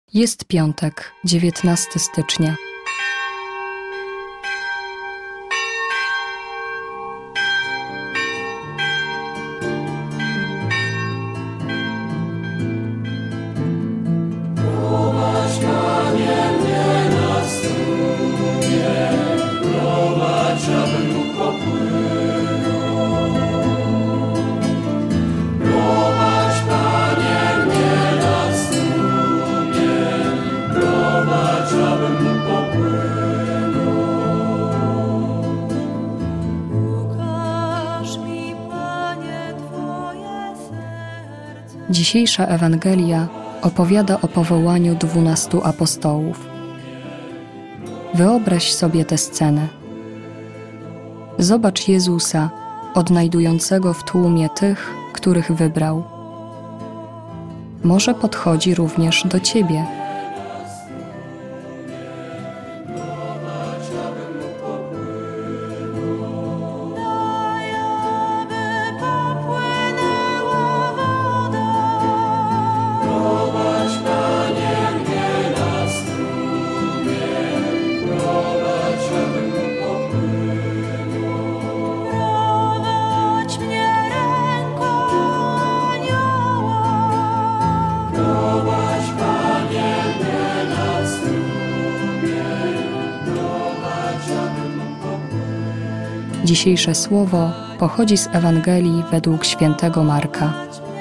Jest piątek, 19 stycznia. Dzisiejsza Ewangelia opowiada o powołaniu 12 apostołów. Wyobraź sobie tę scenę. Zobacz Jezusa, odnajdującego w tłumie tych, których wybrał. Może podchodzi również do ciebie. Dzisiejsze słowo pochodzi z Ewangelii według świętego Marka.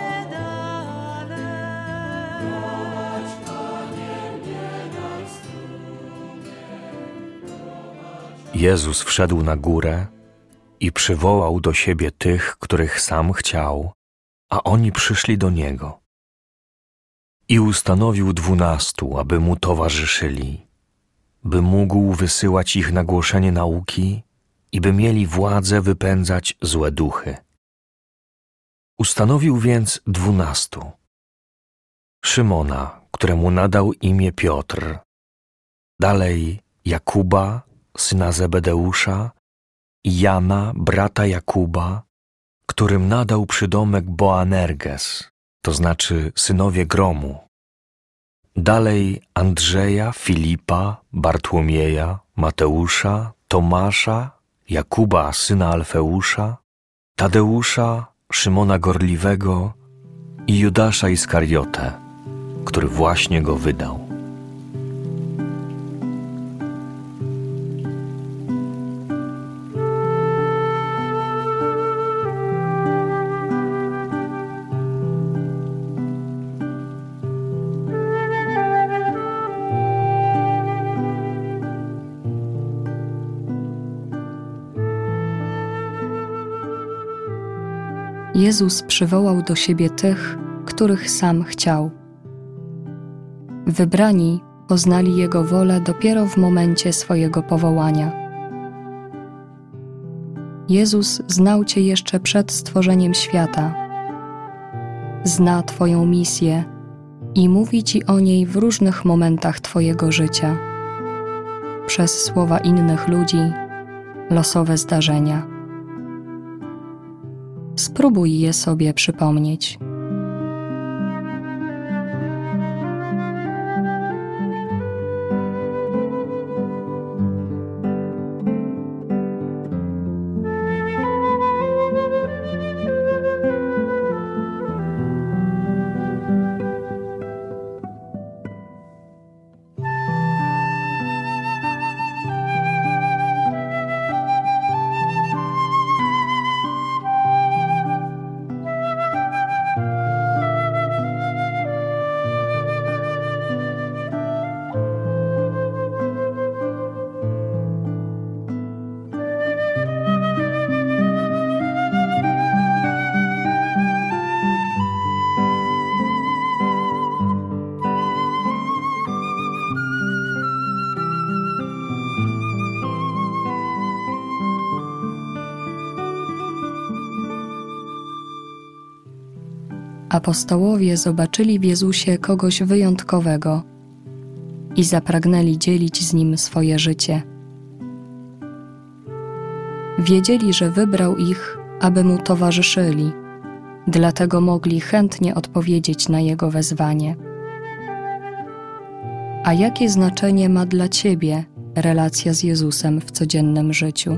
Jezus wszedł na górę i przywołał do siebie tych, których sam chciał, a oni przyszli do Niego. I ustanowił 12, aby Mu towarzyszyli, by mógł wysyłać ich na głoszenie nauki i by mieli władzę wypędzać złe duchy. Ustanowił więc 12. Szymona, któremu nadał imię Piotr, dalej Jakuba, syna Zebedeusza, i Jana, brata Jakuba, którym nadał przydomek Boanerges, to znaczy synowie gromu. Dalej Andrzeja, Filipa, Bartłomieja, Mateusza, Tomasza, Jakuba, syna Alfeusza, Tadeusza, Szymona Gorliwego i Judasza Iskariotę, który właśnie go wydał. Jezus przywołał do siebie tych, których sam chciał. Wybrani poznali Jego wolę dopiero w momencie swojego powołania. Jezus znał Cię jeszcze przed stworzeniem świata. Zna Twoją misję i mówi Ci o niej w różnych momentach Twojego życia. Przez słowa innych ludzi, losowe zdarzenia. Spróbuj je sobie przypomnieć. Apostołowie zobaczyli w Jezusie kogoś wyjątkowego i zapragnęli dzielić z Nim swoje życie. Wiedzieli, że wybrał ich, aby Mu towarzyszyli, dlatego mogli chętnie odpowiedzieć na Jego wezwanie. A jakie znaczenie ma dla Ciebie relacja z Jezusem w codziennym życiu?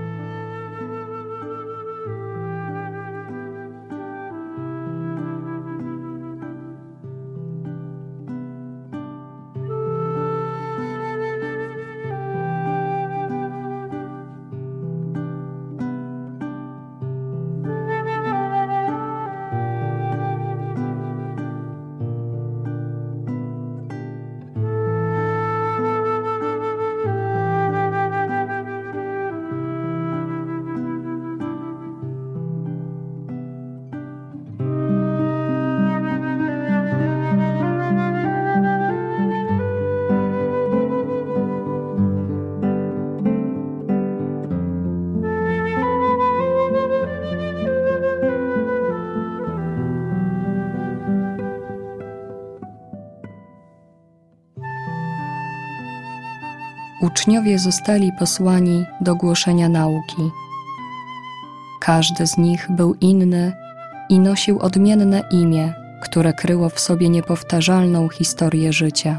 Uczniowie zostali posłani do głoszenia nauki. Każdy z nich był inny i nosił odmienne imię, które kryło w sobie niepowtarzalną historię życia.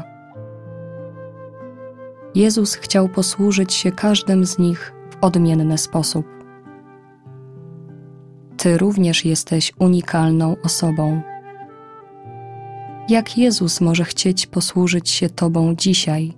Jezus chciał posłużyć się każdym z nich w odmienny sposób. Ty również jesteś unikalną osobą. Jak Jezus może chcieć posłużyć się Tobą dzisiaj?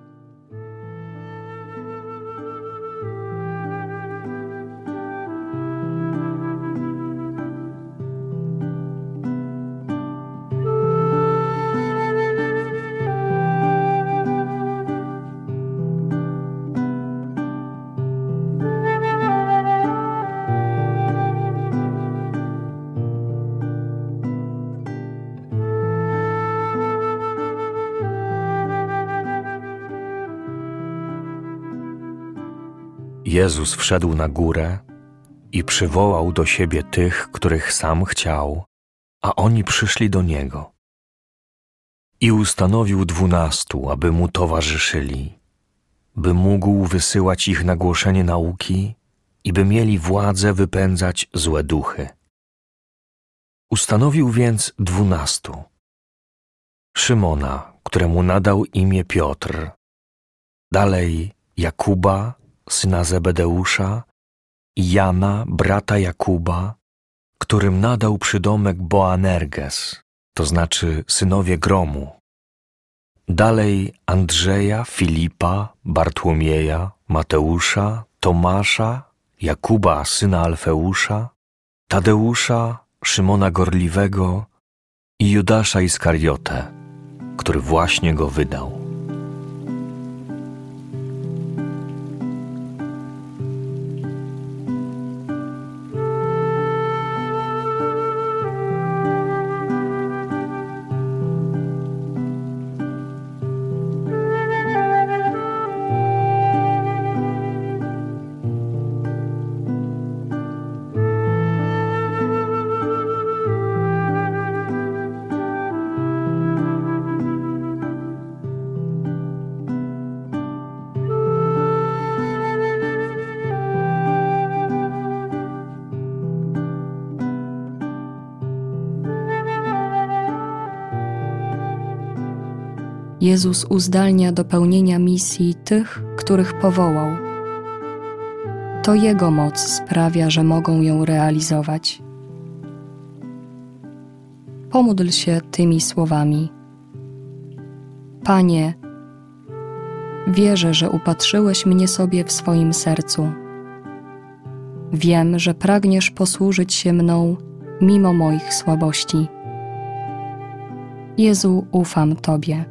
Jezus wszedł na górę i przywołał do siebie tych, których sam chciał, a oni przyszli do Niego. I ustanowił 12, aby Mu towarzyszyli, by mógł wysyłać ich na głoszenie nauki i by mieli władzę wypędzać złe duchy. Ustanowił więc 12. Szymona, któremu nadał imię Piotr, dalej Jakuba, syna Zebedeusza, i Jana, brata Jakuba, którym nadał przydomek Boanerges, to znaczy synowie gromu. Dalej Andrzeja, Filipa, Bartłomieja, Mateusza, Tomasza, Jakuba, syna Alfeusza, Tadeusza, Szymona Gorliwego i Judasza Iskariotę, który właśnie go wydał. Jezus uzdalnia do pełnienia misji tych, których powołał. To Jego moc sprawia, że mogą ją realizować. Pomódl się tymi słowami. Panie, wierzę, że upatrzyłeś mnie sobie w swoim sercu. Wiem, że pragniesz posłużyć się mną mimo moich słabości. Jezu, ufam Tobie.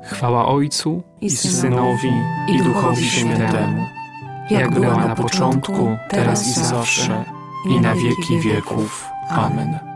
Chwała Ojcu i Synowi, i Duchowi Świętemu, jak była na początku, teraz i zawsze, i na wieki wieków. Amen.